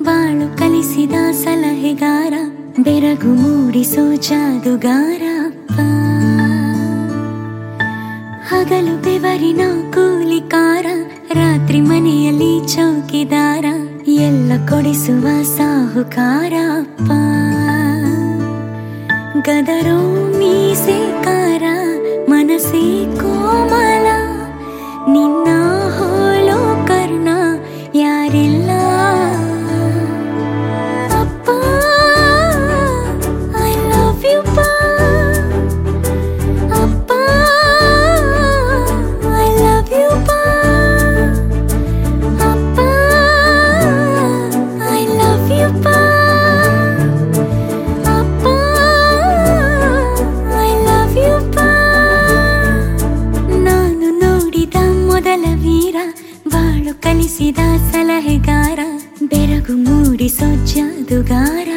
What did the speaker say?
ಬಾಳು ಕಲಿಸಿದ ಸಲಹೆಗಾರ, ಬೆರಗು ಮೂಡಿಸೋ ಜಾದುಗಾರ ಅಪ್ಪ. ಹಗಲು ಬೆವರಿನ ಕೂಲಿಕಾರ, ರಾತ್ರಿ ಮನೆಯಲ್ಲಿ ಚೌಕಿದಾರ, ಎಲ್ಲ ಕೊಡಿಸುವ ಸಾಹುಕಾರ ಅಪ್ಪ. ಗದರೋ ಮೀಸೆಕಾರ, ಮನಸ್ಸೇ ಕೋಮಲ, ನಿನ್ನ ಹೋಲೋ ಕರ್ಣ ಯಾರಿಲ್ಲ ಅಪ್ಪ. ಐ ಲವ್ ಯು ಪಾ ಅಪ್ಪ, ಐ ಲವ್ ಯು ಪಾ ಅಪ್ಪ, ಐ ಲವ್ ಯು ಪಾ ಅಪ್ಪ, ಐ ಲವ್ ಯು ಪಾ. ನಾನು ನೋಡಿದ ಮೊದಲ ವೀರ, ಬಾಳು ಕಲಿಸಿದ ಸಲಹೆಗಾರ, ಬೆರಗು ಮೂಡಿಸೋ ಜಾದುಗಾರ